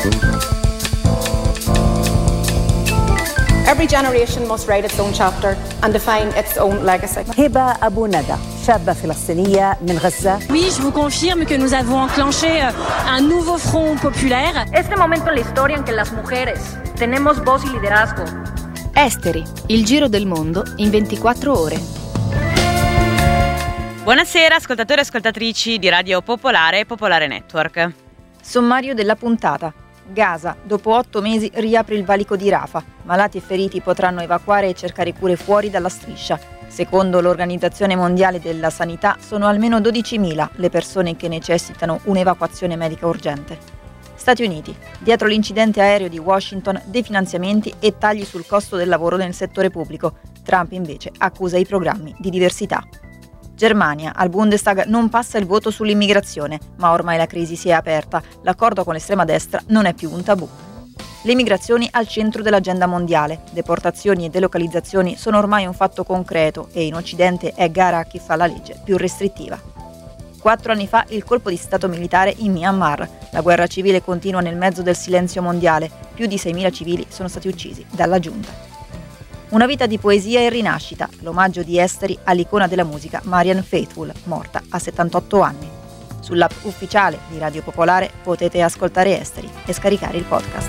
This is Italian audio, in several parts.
Every generation must write its own chapter and define its own legacy. هبة أبو ندى شابة فلسطينية من غزة. Oui, je vous confirme que nous avons enclenché un nouveau front populaire. Este momento en la historia en que las mujeres tenemos voz y liderazgo. Esteri, il giro del mondo in 24 ore. Buonasera ascoltatori e ascoltatrici di Radio Popolare e Popolare Network. Sommario della puntata. Gaza, dopo 8 mesi riapre il valico di Rafah. Malati e feriti potranno evacuare e cercare cure fuori dalla striscia. Secondo l'Organizzazione Mondiale della Sanità sono almeno 12.000 le persone che necessitano un'evacuazione medica urgente. Stati Uniti. Dietro l'incidente aereo di Washington, definanziamenti e tagli sul costo del lavoro nel settore pubblico. Trump invece accusa i programmi di diversità. Germania, al Bundestag non passa il voto sull'immigrazione, ma ormai la crisi si è aperta, l'accordo con l'estrema destra non è più un tabù. Le migrazioni al centro dell'agenda mondiale, deportazioni e delocalizzazioni sono ormai un fatto concreto e in Occidente è gara a chi fa la legge più restrittiva. 4 anni fa il colpo di stato militare in Myanmar, la guerra civile continua nel mezzo del silenzio mondiale, più di 6.000 civili sono stati uccisi dalla giunta. Una vita di poesia e rinascita, l'omaggio di Esteri all'icona della musica Marianne Faithfull, morta a 78 anni. Sull'app ufficiale di Radio Popolare potete ascoltare Esteri e scaricare il podcast.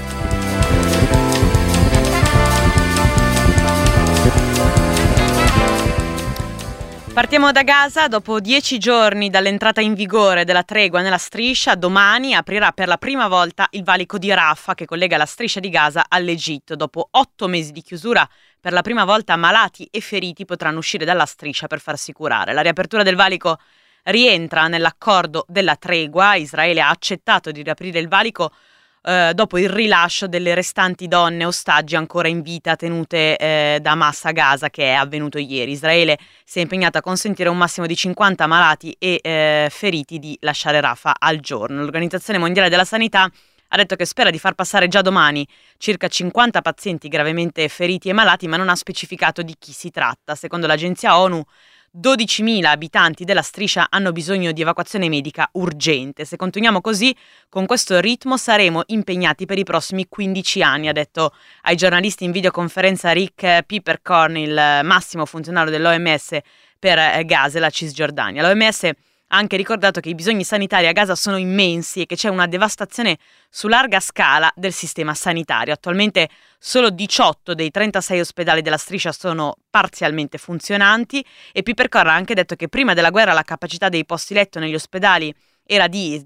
Partiamo da Gaza. Dopo 10 giorni dall'entrata in vigore della tregua nella striscia, domani aprirà per la prima volta il valico di Rafah che collega la striscia di Gaza all'Egitto. Dopo 8 mesi di chiusura, per la prima volta malati e feriti potranno uscire dalla striscia per farsi curare. La riapertura del valico rientra nell'accordo della tregua. Israele ha accettato di riaprire il valico dopo il rilascio delle restanti donne ostaggi ancora in vita tenute da Hamas a Gaza, che è avvenuto ieri. Israele si è impegnato a consentire un massimo di 50 malati e feriti di lasciare Rafah al giorno. L'Organizzazione Mondiale della Sanità ha detto che spera di far passare già domani circa 50 pazienti gravemente feriti e malati, ma non ha specificato di chi si tratta. Secondo l'agenzia ONU, 12.000 abitanti della striscia hanno bisogno di evacuazione medica urgente. Se continuiamo così, con questo ritmo, saremo impegnati per i prossimi 15 anni, ha detto ai giornalisti in videoconferenza Rick Peppercorn, il massimo funzionario dell'OMS per Gaza e la Cisgiordania. L'OMS ha anche ricordato che i bisogni sanitari a Gaza sono immensi e che c'è una devastazione su larga scala del sistema sanitario. Attualmente solo 18 dei 36 ospedali della striscia sono parzialmente funzionanti e Peppercorn ha anche detto che prima della guerra la capacità dei posti letto negli ospedali era di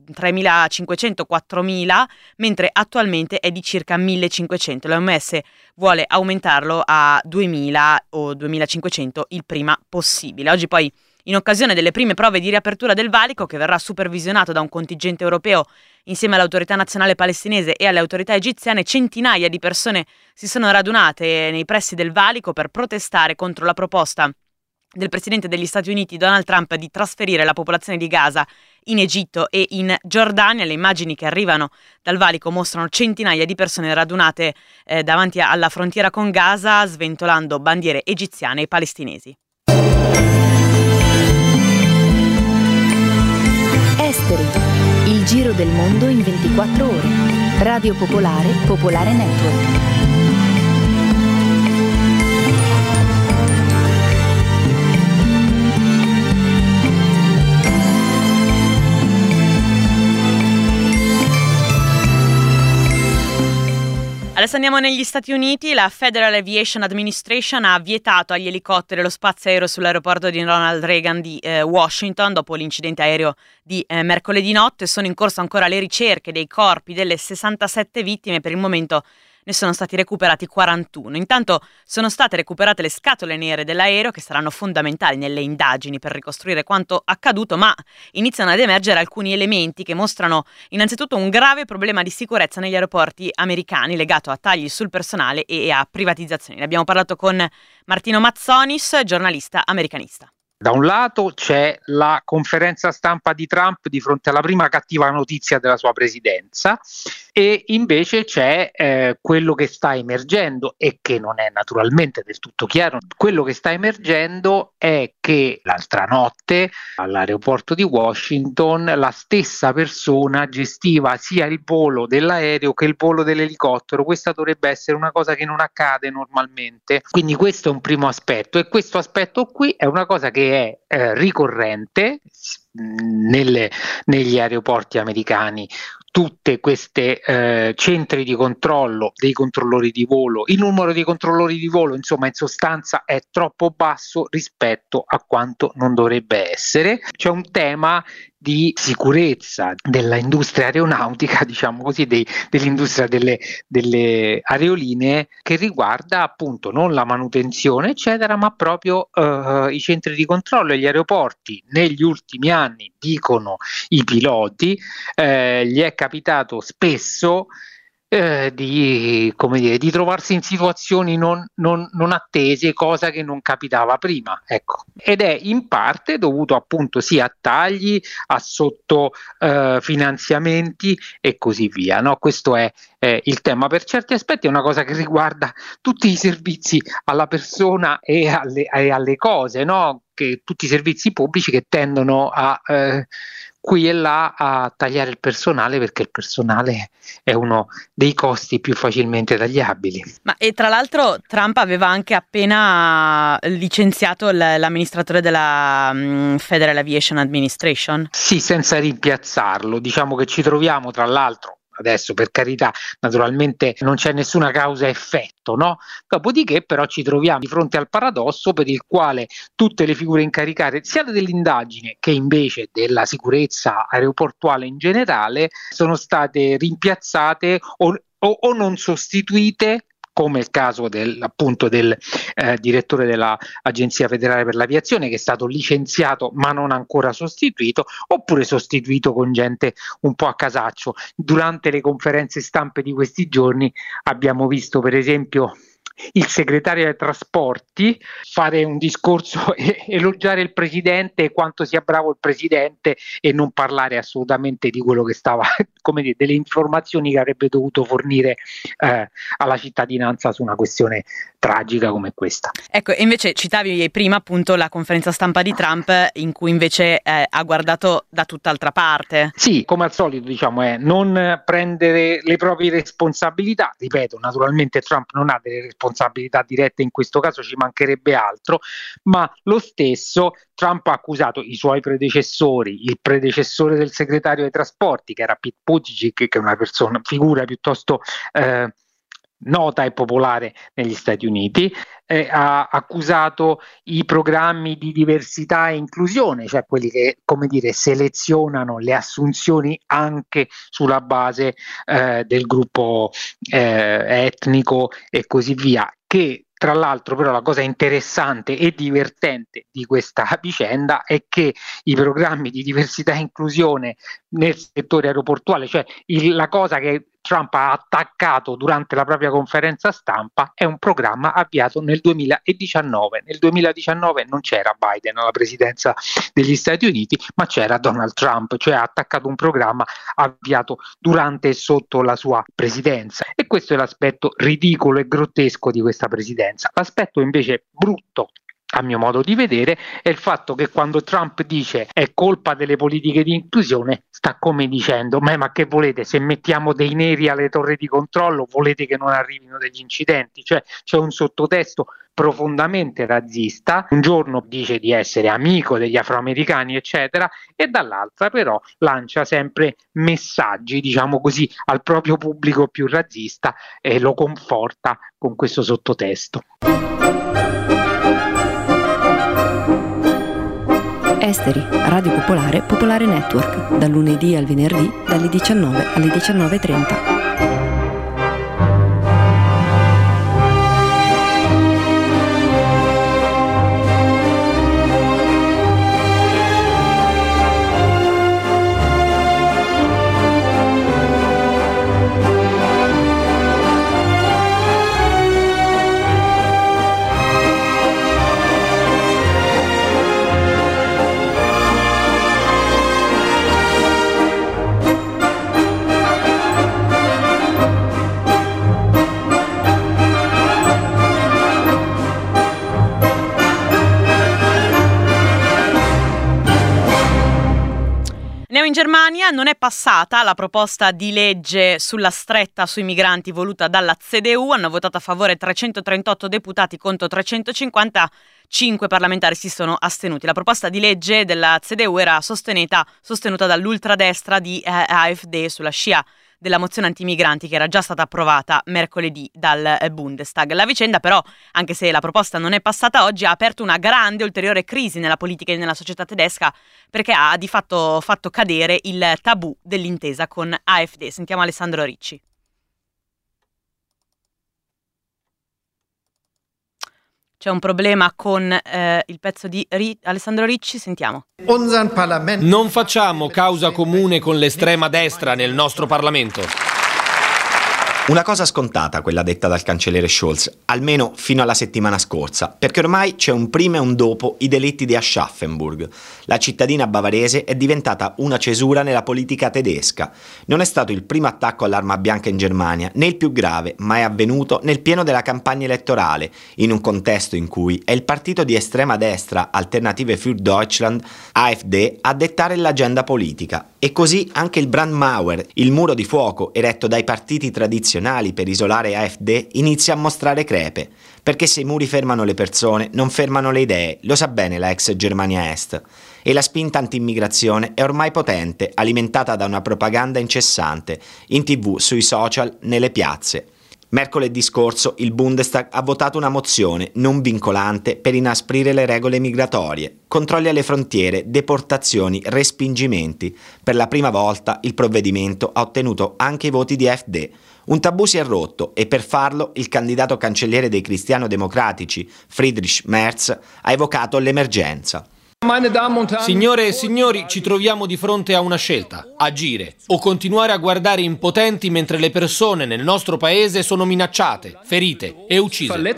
3.500-4.000, mentre attualmente è di circa 1.500. L'OMS vuole aumentarlo a 2.000 o 2.500 il prima possibile. Oggi poi, in occasione delle prime prove di riapertura del valico, che verrà supervisionato da un contingente europeo insieme all'autorità nazionale palestinese e alle autorità egiziane, centinaia di persone si sono radunate nei pressi del valico per protestare contro la proposta del presidente degli Stati Uniti Donald Trump di trasferire la popolazione di Gaza in Egitto e in Giordania. Le immagini che arrivano dal valico mostrano centinaia di persone radunate davanti alla frontiera con Gaza, sventolando bandiere egiziane e palestinesi. Esteri, il giro del mondo in 24 ore. Radio Popolare, Popolare Network. Adesso andiamo negli Stati Uniti. La Federal Aviation Administration ha vietato agli elicotteri lo spazio aereo sull'aeroporto di Ronald Reagan di Washington dopo l'incidente aereo di mercoledì notte. Sono in corso ancora le ricerche dei corpi delle 67 vittime. Per il momento ne sono stati recuperati 41. Intanto sono state recuperate le scatole nere dell'aereo, che saranno fondamentali nelle indagini per ricostruire quanto accaduto, ma iniziano ad emergere alcuni elementi che mostrano innanzitutto un grave problema di sicurezza negli aeroporti americani legato a tagli sul personale e a privatizzazioni. Ne abbiamo parlato con Martino Mazzonis, giornalista americanista. Da un lato c'è la conferenza stampa di Trump di fronte alla prima cattiva notizia della sua presidenza e invece c'è quello che sta emergendo e che non è naturalmente del tutto chiaro. Quello che sta emergendo è che l'altra notte all'aeroporto di Washington la stessa persona gestiva sia il volo dell'aereo che il volo dell'elicottero. Questa dovrebbe essere una cosa che non accade normalmente, quindi questo è un primo aspetto, e questo aspetto qui è una cosa che è ricorrente negli aeroporti americani. Tutte queste centri di controllo dei controllori di volo, il numero di controllori di volo, insomma, in sostanza è troppo basso rispetto a quanto non dovrebbe essere. C'è un tema di sicurezza dell'industria aeronautica, diciamo così, dell'industria delle aerolinee, che riguarda appunto non la manutenzione eccetera, ma proprio i centri di controllo e gli aeroporti. Negli ultimi anni, dicono i piloti, gli è capitato spesso di trovarsi in situazioni non attese, cosa che non capitava prima, ecco. Ed è in parte dovuto appunto sia a tagli, a sottofinanziamenti e così via, no? Questo è il tema. Per certi aspetti è una cosa che riguarda tutti i servizi alla persona e alle cose, no? Che tutti i servizi pubblici che tendono a qui e là a tagliare il personale, perché il personale è uno dei costi più facilmente tagliabili. E tra l'altro Trump aveva anche appena licenziato l'amministratore della Federal Aviation Administration. Sì, senza rimpiazzarlo. Diciamo che ci troviamo, tra l'altro, adesso per carità, naturalmente non c'è nessuna causa-effetto, no? Dopodiché però ci troviamo di fronte al paradosso per il quale tutte le figure incaricate sia dell'indagine che invece della sicurezza aeroportuale in generale sono state rimpiazzate o non sostituite, come il caso del direttore dell'Agenzia Federale per l'Aviazione, che è stato licenziato ma non ancora sostituito, oppure sostituito con gente un po' a casaccio. Durante le conferenze stampe di questi giorni abbiamo visto per esempio il segretario dei trasporti fare un discorso e elogiare il presidente e quanto sia bravo il presidente, e non parlare assolutamente di quello che stava, delle informazioni che avrebbe dovuto fornire alla cittadinanza su una questione tragica come questa. Ecco, e invece citavi prima appunto la conferenza stampa di Trump, in cui invece ha guardato da tutt'altra parte. Sì, come al solito, diciamo, è non prendere le proprie responsabilità. Ripeto, naturalmente Trump non ha delle responsabilità dirette in questo caso, ci mancherebbe altro, ma lo stesso Trump ha accusato i suoi predecessori, il predecessore del segretario dei trasporti, che era Pete Buttigieg, che è una figura piuttosto nota e popolare negli Stati Uniti, ha accusato i programmi di diversità e inclusione, cioè quelli che, selezionano le assunzioni anche sulla base del gruppo etnico e così via, che tra l'altro però la cosa interessante e divertente di questa vicenda è che i programmi di diversità e inclusione nel settore aeroportuale, cioè la cosa che Trump ha attaccato durante la propria conferenza stampa, è un programma avviato nel 2019. Nel 2019 non c'era Biden alla presidenza degli Stati Uniti, ma c'era Donald Trump, cioè ha attaccato un programma avviato durante e sotto la sua presidenza. E questo è l'aspetto ridicolo e grottesco di questa presidenza. L'aspetto invece brutto, a mio modo di vedere, è il fatto che quando Trump dice è colpa delle politiche di inclusione, sta come dicendo ma che volete, se mettiamo dei neri alle torri di controllo volete che non arrivino degli incidenti? Cioè c'è un sottotesto profondamente razzista. Un giorno dice di essere amico degli afroamericani eccetera, e dall'altra però lancia sempre messaggi, diciamo così, al proprio pubblico più razzista e lo conforta con questo sottotesto. Esteri, Radio Popolare, Popolare Network, dal lunedì al venerdì, dalle 19 alle 19:30. Germania non è passata la proposta di legge sulla stretta sui migranti voluta dalla CDU. Hanno votato a favore 338 deputati contro 355 parlamentari si sono astenuti. La proposta di legge della CDU era sostenuta dall'ultradestra di AfD sulla scia della mozione antimigranti che era già stata approvata mercoledì dal Bundestag. La vicenda però, anche se la proposta non è passata oggi, ha aperto una grande ulteriore crisi nella politica e nella società tedesca, perché ha di fatto fatto cadere il tabù dell'intesa con AfD. Sentiamo Alessandro Ricci. C'è un problema con il pezzo di Alessandro Ricci, sentiamo. Non facciamo causa comune con l'estrema destra nel nostro Parlamento. Una cosa scontata quella detta dal cancelliere Scholz, almeno fino alla settimana scorsa, perché ormai c'è un prima e un dopo i delitti di Aschaffenburg. La cittadina bavarese è diventata una cesura nella politica tedesca. Non è stato il primo attacco all'arma bianca in Germania, né il più grave, ma è avvenuto nel pieno della campagna elettorale, in un contesto in cui è il partito di estrema destra Alternative für Deutschland, AfD, a dettare l'agenda politica. E così anche il Brandmauer, il muro di fuoco eretto dai partiti tradizionali per isolare AfD, inizia a mostrare crepe, perché se i muri fermano le persone, non fermano le idee, lo sa bene la ex Germania Est. E la spinta anti-immigrazione è ormai potente, alimentata da una propaganda incessante, in TV, sui social, nelle piazze. Mercoledì scorso il Bundestag ha votato una mozione non vincolante per inasprire le regole migratorie, controlli alle frontiere, deportazioni, respingimenti. Per la prima volta il provvedimento ha ottenuto anche i voti di AfD. Un tabù si è rotto e per farlo il candidato cancelliere dei cristiano-democratici, Friedrich Merz, ha evocato l'emergenza. Signore e signori, ci troviamo di fronte a una scelta: agire o continuare a guardare impotenti mentre le persone nel nostro paese sono minacciate, ferite e uccise.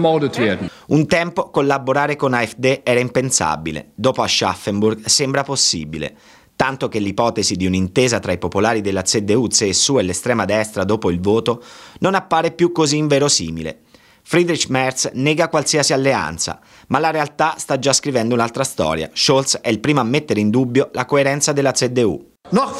Un tempo collaborare con AfD era impensabile, dopo Aschaffenburg sembra possibile, tanto che l'ipotesi di un'intesa tra i popolari della CDU, CSU e l'estrema destra dopo il voto non appare più così inverosimile. Friedrich Merz nega qualsiasi alleanza, ma la realtà sta già scrivendo un'altra storia. Scholz è il primo a mettere in dubbio la coerenza della CDU.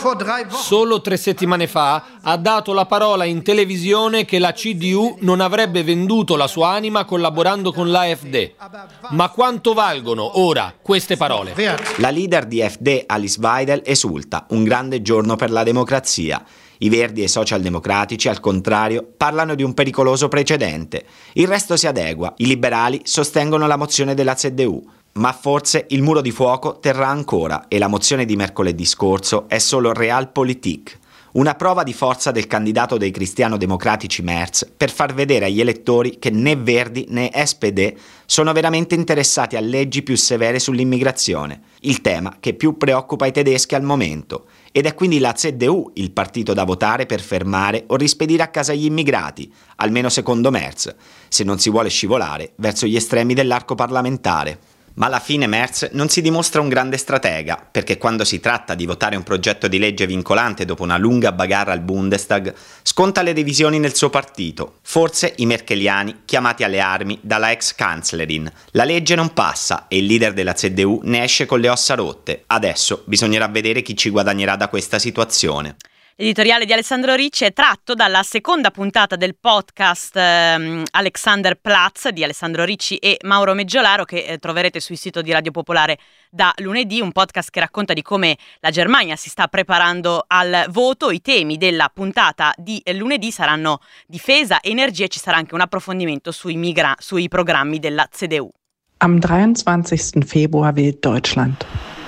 Solo 3 settimane fa ha dato la parola in televisione che la CDU non avrebbe venduto la sua anima collaborando con l'AfD. Ma quanto valgono ora queste parole? La leader di AfD, Alice Weidel, esulta: un grande giorno per la democrazia. I Verdi e i socialdemocratici, al contrario, parlano di un pericoloso precedente. Il resto si adegua. I liberali sostengono la mozione della CDU. Ma forse il muro di fuoco terrà ancora e la mozione di mercoledì scorso è solo Realpolitik, una prova di forza del candidato dei cristiano-democratici Merz per far vedere agli elettori che né Verdi né SPD sono veramente interessati a leggi più severe sull'immigrazione, il tema che più preoccupa i tedeschi al momento. Ed è quindi la CDU il partito da votare per fermare o rispedire a casa gli immigrati, almeno secondo Merz, se non si vuole scivolare verso gli estremi dell'arco parlamentare. Ma alla fine Merz non si dimostra un grande stratega, perché quando si tratta di votare un progetto di legge vincolante dopo una lunga bagarre al Bundestag, sconta le divisioni nel suo partito. Forse i merkeliani chiamati alle armi dalla ex Kanzlerin. La legge non passa e il leader della CDU ne esce con le ossa rotte. Adesso bisognerà vedere chi ci guadagnerà da questa situazione. L'editoriale di Alessandro Ricci è tratto dalla seconda puntata del podcast Alexanderplatz di Alessandro Ricci e Mauro Meggiolaro, che troverete sul sito di Radio Popolare da lunedì, un podcast che racconta di come la Germania si sta preparando al voto. I temi della puntata di lunedì saranno difesa, energia e ci sarà anche un approfondimento sui programmi della CDU. Am 23. Februar wählt Deutschland.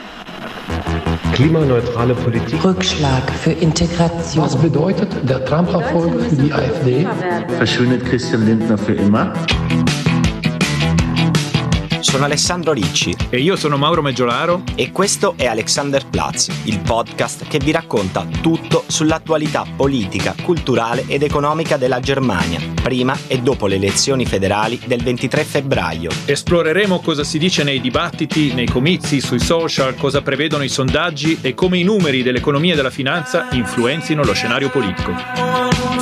Klimaneutrale Politik. Rückschlag für Integration. Was bedeutet der Trump-Erfolg für die AfD? Verschwindet Christian Lindner für immer? Sono Alessandro Ricci e io sono Mauro Meggiolaro e questo è Alexanderplatz, il podcast che vi racconta tutto sull'attualità politica, culturale ed economica della Germania, prima e dopo le elezioni federali del 23 febbraio. Esploreremo cosa si dice nei dibattiti, nei comizi, sui social, cosa prevedono i sondaggi e come i numeri dell'economia e della finanza influenzino lo scenario politico.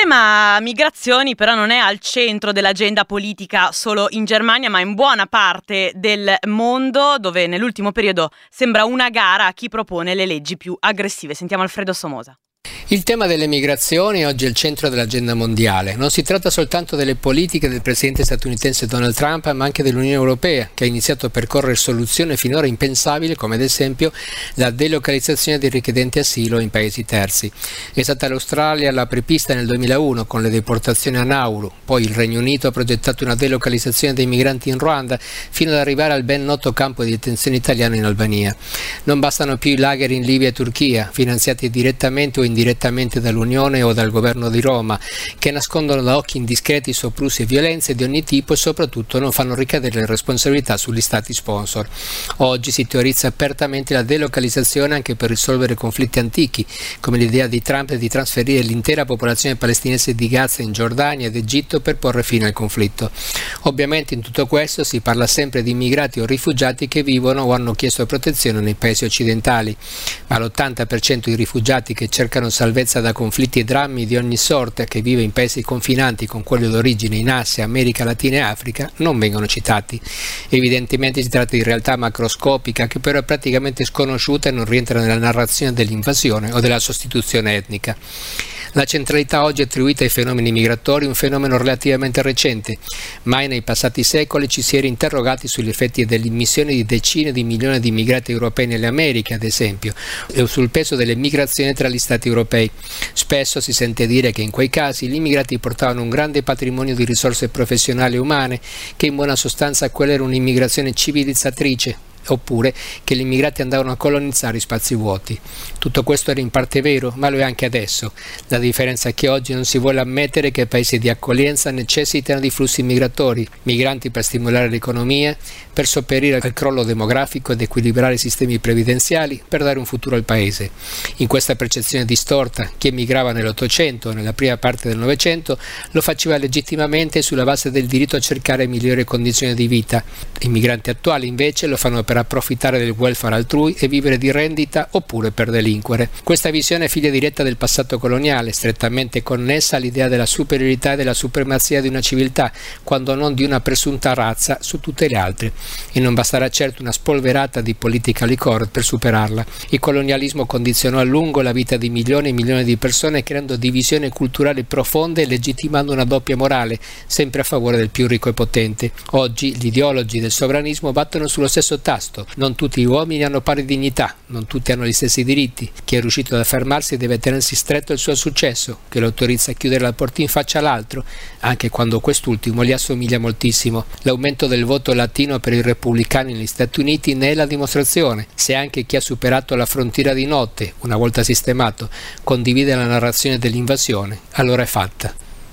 tema migrazioni però non è al centro dell'agenda politica solo in Germania, ma in buona parte del mondo, dove nell'ultimo periodo sembra una gara a chi propone le leggi più aggressive. Sentiamo Alfredo Somoza. Il tema delle migrazioni oggi è il centro dell'agenda mondiale. Non si tratta soltanto delle politiche del presidente statunitense Donald Trump, ma anche dell'Unione Europea, che ha iniziato a percorrere soluzioni finora impensabili, come ad esempio la delocalizzazione dei richiedenti asilo in paesi terzi. È stata l'Australia l'apripista nel 2001 con le deportazioni a Nauru, poi il Regno Unito ha progettato una delocalizzazione dei migranti in Ruanda, fino ad arrivare al ben noto campo di detenzione italiano in Albania. Non bastano più i lager in Libia e Turchia, finanziati direttamente o indirettamente dall'Unione o dal governo di Roma, che nascondono da occhi indiscreti soprusi e violenze di ogni tipo e soprattutto non fanno ricadere le responsabilità sugli stati sponsor. Oggi si teorizza apertamente la delocalizzazione anche per risolvere conflitti antichi, come l'idea di Trump di trasferire l'intera popolazione palestinese di Gaza in Giordania ed Egitto per porre fine al conflitto. Ovviamente in tutto questo si parla sempre di immigrati o rifugiati che vivono o hanno chiesto protezione nei paesi occidentali, ma l'80% di rifugiati che cercano salvezza da conflitti e drammi di ogni sorta, che vive in paesi confinanti con quelli d'origine in Asia, America Latina e Africa, non vengono citati. Evidentemente si tratta di realtà macroscopica che però è praticamente sconosciuta e non rientra nella narrazione dell'invasione o della sostituzione etnica. La centralità oggi attribuita ai fenomeni migratori è un fenomeno relativamente recente. Mai nei passati secoli ci si era interrogati sugli effetti dell'immissione di decine di milioni di immigrati europei nelle Americhe, ad esempio, e sul peso delle migrazioni tra gli stati europei. Spesso si sente dire che in quei casi gli immigrati portavano un grande patrimonio di risorse professionali e umane, che in buona sostanza quella era un'immigrazione civilizzatrice, oppure che gli immigrati andavano a colonizzare spazi vuoti. Tutto questo era in parte vero, ma lo è anche adesso. La differenza è che oggi non si vuole ammettere che paesi di accoglienza necessitano di flussi migratori, migranti per stimolare l'economia, per sopperire al crollo demografico ed equilibrare i sistemi previdenziali, per dare un futuro al paese. In questa percezione distorta, chi emigrava nell'Ottocento o nella prima parte del Novecento lo faceva legittimamente sulla base del diritto a cercare migliori condizioni di vita. I migranti attuali invece lo fanno per approfittare del welfare altrui e vivere di rendita oppure per delinquere. Questa visione è figlia diretta del passato coloniale, strettamente connessa all'idea della superiorità e della supremazia di una civiltà, quando non di una presunta razza su tutte le altre. E non basterà certo una spolverata di politically correct per superarla. Il colonialismo condizionò a lungo la vita di milioni e milioni di persone, creando divisioni culturali profonde e legittimando una doppia morale, sempre a favore del più ricco e potente. Oggi gli ideologi del sovranismo battono sullo stesso tasto. Non tutti gli uomini hanno pari dignità, non tutti hanno gli stessi diritti. Chi è riuscito ad affermarsi deve tenersi stretto il suo successo, che lo autorizza a chiudere la porta in faccia all'altro, anche quando quest'ultimo gli assomiglia moltissimo. L'aumento del voto latino per i repubblicani negli Stati Uniti ne è la dimostrazione. Se anche chi ha superato la frontiera di notte, una volta sistemato, condivide la narrazione dell'invasione, allora è fatta.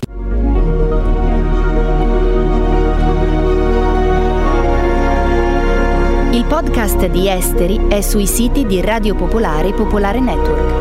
Il podcast di Esteri è sui siti di Radio Popolare e Popolare Network.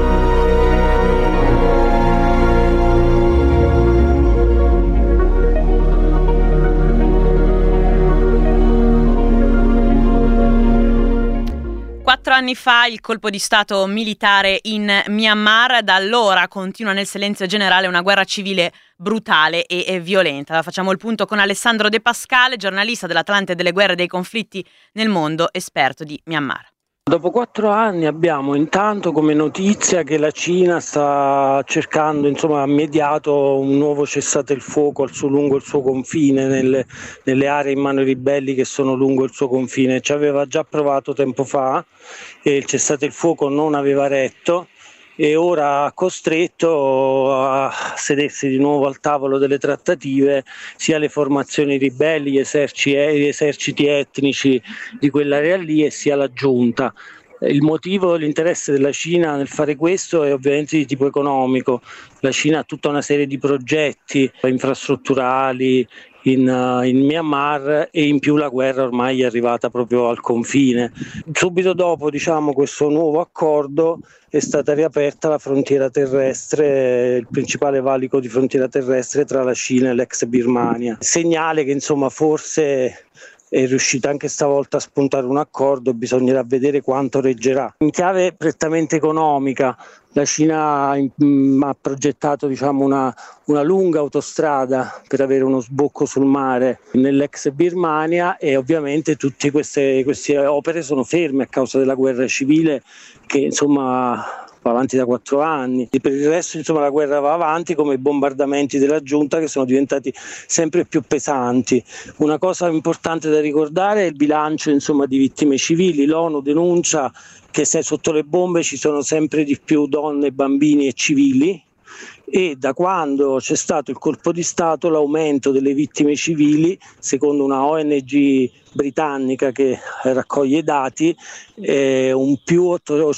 Quattro anni fa il colpo di stato militare in Myanmar, da allora continua nel silenzio generale una guerra civile brutale e violenta. Facciamo il punto con Alessandro De Pascale, giornalista dell'Atlante delle guerre e dei conflitti nel mondo, esperto di Myanmar. Dopo 4 anni abbiamo intanto come notizia che la Cina sta cercando, ha mediato un nuovo cessate il fuoco lungo il suo confine, nelle aree in mano ai ribelli che sono lungo il suo confine. Ci aveva già provato tempo fa e il cessate il fuoco non aveva retto, e ora ha costretto a sedersi di nuovo al tavolo delle trattative sia le formazioni ribelli, gli eserciti etnici di quell'area lì, e sia la giunta. Il motivo, l'interesse della Cina nel fare questo è ovviamente di tipo economico. La Cina ha tutta una serie di progetti infrastrutturali in Myanmar, e in più la guerra ormai è arrivata proprio al confine. Subito dopo questo nuovo accordo è stata riaperta la frontiera terrestre, il principale valico di frontiera terrestre tra la Cina e l'ex Birmania. Segnale che forse è riuscita anche stavolta a spuntare un accordo, bisognerà vedere quanto reggerà. In chiave prettamente economica, la Cina ha progettato una lunga autostrada per avere uno sbocco sul mare nell'ex Birmania, e ovviamente tutte queste opere sono ferme a causa della guerra civile che va avanti da 4 anni. E per il resto la guerra va avanti, come i bombardamenti della giunta che sono diventati sempre più pesanti. Una cosa importante da ricordare è il bilancio di vittime civili. L'ONU denuncia che sotto le bombe ci sono sempre di più donne, bambini e civili, e da quando c'è stato il colpo di Stato l'aumento delle vittime civili, secondo una ONG britannica che raccoglie i dati, è un più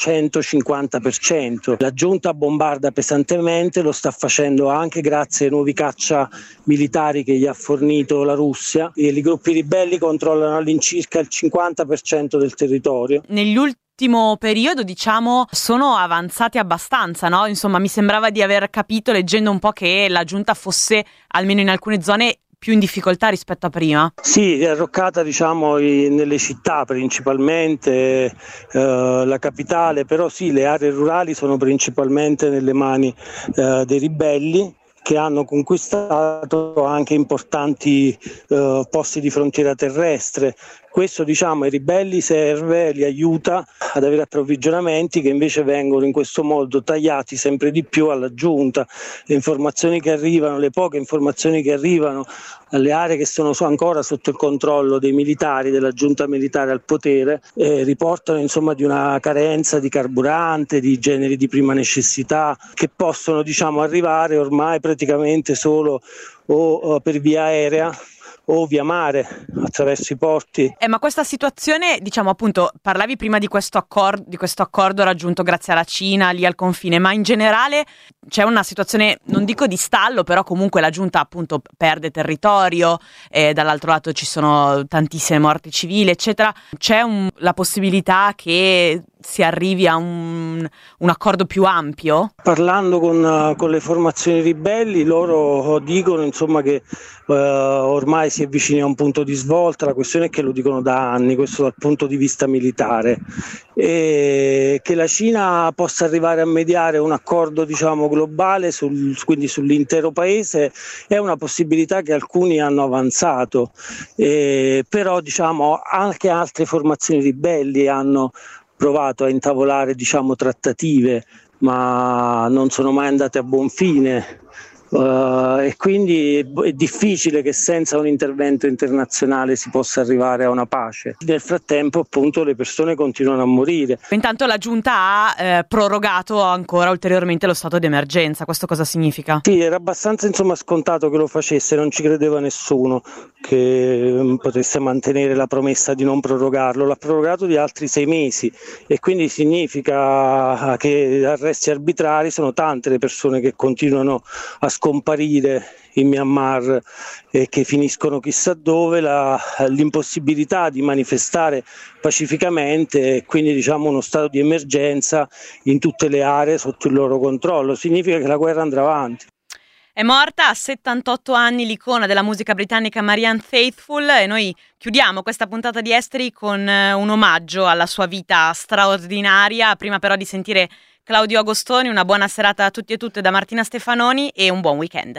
850%. La giunta bombarda pesantemente, lo sta facendo anche grazie ai nuovi caccia militari che gli ha fornito la Russia, e i gruppi ribelli controllano all'incirca il 50% del territorio. Negli ultimo periodo sono avanzati abbastanza, no? Mi sembrava di aver capito, leggendo un po', che la giunta fosse, almeno in alcune zone, più in difficoltà rispetto a prima. Sì, è arroccata nelle città principalmente, la capitale, però sì, le aree rurali sono principalmente nelle mani dei ribelli, che hanno conquistato anche importanti posti di frontiera terrestre. Questo ai ribelli serve, li aiuta ad avere approvvigionamenti che invece vengono in questo modo tagliati sempre di più alla giunta. Le informazioni che arrivano, le poche informazioni che arrivano alle aree che sono ancora sotto il controllo dei militari, della giunta militare al potere, riportano di una carenza di carburante, di generi di prima necessità, che possono arrivare ormai praticamente solo o per via aerea o via mare, attraverso i porti. Ma questa situazione, appunto, parlavi prima di questo accordo raggiunto grazie alla Cina lì al confine, ma in generale c'è una situazione, non dico di stallo, però comunque la giunta appunto perde territorio, dall'altro lato ci sono tantissime morti civili, eccetera. C'è la possibilità che si arrivi a un accordo più ampio? Parlando con le formazioni ribelli, loro dicono che ormai si avvicina a un punto di svolta. La questione è che lo dicono da anni, questo dal punto di vista militare, e che la Cina possa arrivare a mediare un accordo globale quindi sull'intero paese è una possibilità che alcuni hanno avanzato, però anche altre formazioni ribelli hanno provato a intavolare trattative, ma non sono mai andate a buon fine. E quindi è difficile che senza un intervento internazionale si possa arrivare a una pace. Nel frattempo appunto le persone continuano a morire. Intanto la giunta ha prorogato ancora ulteriormente lo stato di emergenza. Questo cosa significa? Sì, era abbastanza scontato che lo facesse, non ci credeva nessuno che potesse mantenere la promessa di non prorogarlo. L'ha prorogato di altri 6 mesi, e quindi significa che arresti arbitrari, sono tante le persone che continuano a scomparire in Myanmar e che finiscono chissà dove, l'impossibilità di manifestare pacificamente, e quindi uno stato di emergenza in tutte le aree sotto il loro controllo. Significa che la guerra andrà avanti. È morta a 78 anni l'icona della musica britannica Marianne Faithfull, e noi chiudiamo questa puntata di Esteri con un omaggio alla sua vita straordinaria. Prima però di sentire Claudio Agostoni, una buona serata a tutti e tutte da Martina Stefanoni e un buon weekend.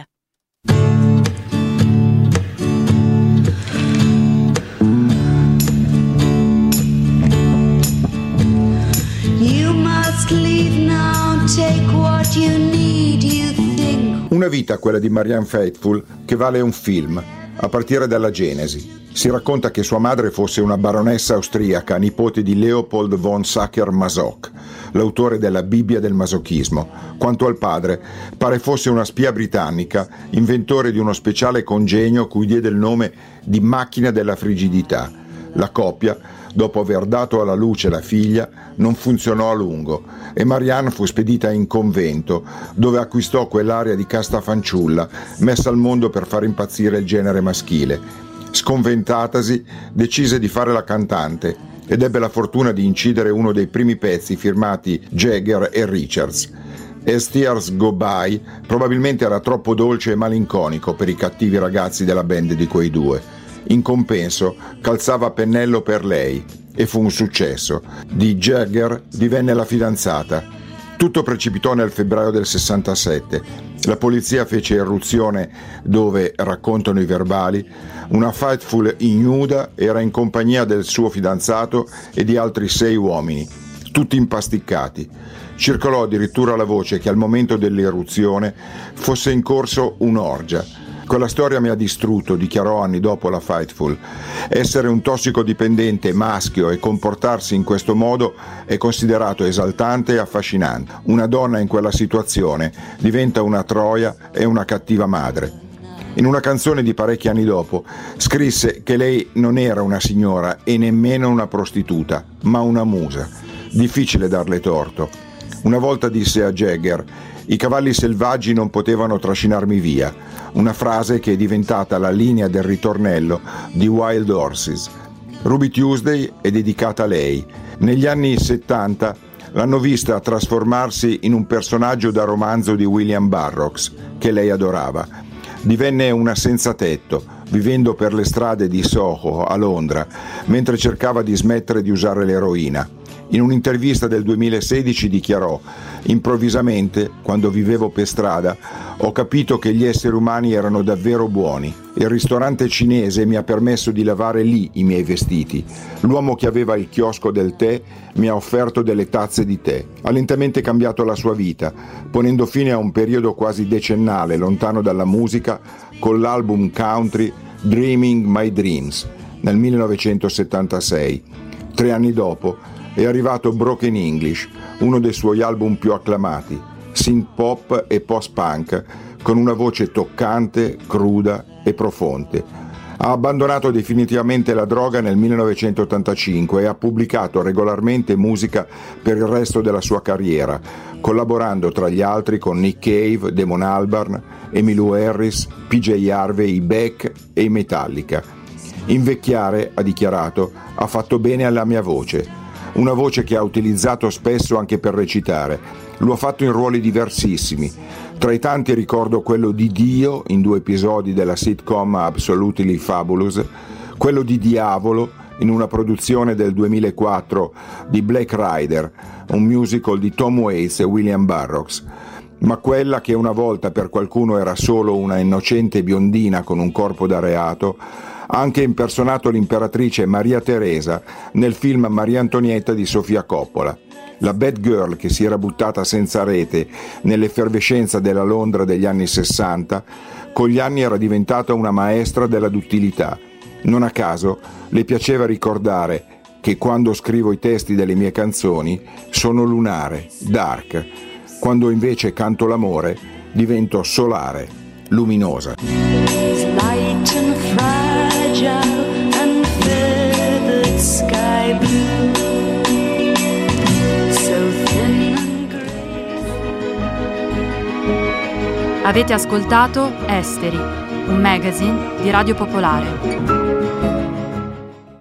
You must leave now, take what you need, you think. Una vita, quella di Marianne Faithfull, che vale un film, a partire dalla genesi. Si racconta che sua madre fosse una baronessa austriaca, nipote di Leopold von Sacher-Masoch, l'autore della Bibbia del masochismo. Quanto al padre, pare fosse una spia britannica, inventore di uno speciale congegno cui diede il nome di macchina della frigidità. La coppia, dopo aver dato alla luce la figlia, non funzionò a lungo e Marianne fu spedita in convento, dove acquistò quell'aria di casta fanciulla messa al mondo per far impazzire il genere maschile. Sconventatasi, decise di fare la cantante ed ebbe la fortuna di incidere uno dei primi pezzi firmati Jagger e Richards. As Tears Go By probabilmente era troppo dolce e malinconico per i cattivi ragazzi della band di quei due. In compenso, calzava a pennello per lei e fu un successo. Di Jagger divenne la fidanzata. Tutto precipitò nel febbraio del 67. La polizia fece irruzione dove, raccontano i verbali, una Faithfull ignuda era in compagnia del suo fidanzato e di altri 6 uomini, tutti impasticcati. Circolò addirittura la voce che al momento dell'irruzione fosse in corso un'orgia. Quella storia mi ha distrutto, dichiarò anni dopo la Faithfull. Essere un tossicodipendente maschio e comportarsi in questo modo è considerato esaltante e affascinante. Una donna in quella situazione diventa una troia e una cattiva madre. In una canzone di parecchi anni dopo scrisse che lei non era una signora e nemmeno una prostituta, ma una musa. Difficile darle torto. Una volta disse a Jagger: "I cavalli selvaggi non potevano trascinarmi via", una frase che è diventata la linea del ritornello di Wild Horses. Ruby Tuesday è dedicata a lei. Negli anni 70 l'hanno vista trasformarsi in un personaggio da romanzo di William Burroughs, che lei adorava. Divenne una senza tetto, vivendo per le strade di Soho, a Londra, mentre cercava di smettere di usare l'eroina. In un'intervista del 2016 dichiarò: "Improvvisamente, quando vivevo per strada, ho capito che gli esseri umani erano davvero buoni. Il ristorante cinese mi ha permesso di lavare lì i miei vestiti. L'uomo che aveva il chiosco del tè mi ha offerto delle tazze di tè". Ha lentamente cambiato la sua vita, ponendo fine a un periodo quasi decennale lontano dalla musica con l'album country Dreaming My Dreams nel 1976. 3 anni dopo è arrivato Broken English, uno dei suoi album più acclamati, synth pop e post-punk, con una voce toccante, cruda e profonda. Ha abbandonato definitivamente la droga nel 1985 e ha pubblicato regolarmente musica per il resto della sua carriera, collaborando tra gli altri con Nick Cave, Damon Albarn, Emmylou Harris, PJ Harvey, i Beck e i Metallica. "Invecchiare", ha dichiarato, "ha fatto bene alla mia voce". Una voce che ha utilizzato spesso anche per recitare. Lo ha fatto in ruoli diversissimi. Tra i tanti ricordo quello di Dio in 2 episodi della sitcom Absolutely Fabulous, quello di Diavolo in una produzione del 2004 di Black Rider, un musical di Tom Waits e William Burroughs. Ma quella che una volta per qualcuno era solo una innocente biondina con un corpo da reato, ha anche impersonato l'imperatrice Maria Teresa nel film Maria Antonietta di Sofia Coppola. La bad girl che si era buttata senza rete nell'effervescenza della Londra degli anni 60, con gli anni era diventata una maestra della duttilità. Non a caso le piaceva ricordare che quando scrivo i testi delle mie canzoni sono lunare, dark. Quando invece canto l'amore divento solare, luminosa. Avete ascoltato Esteri, un magazine di Radio Popolare.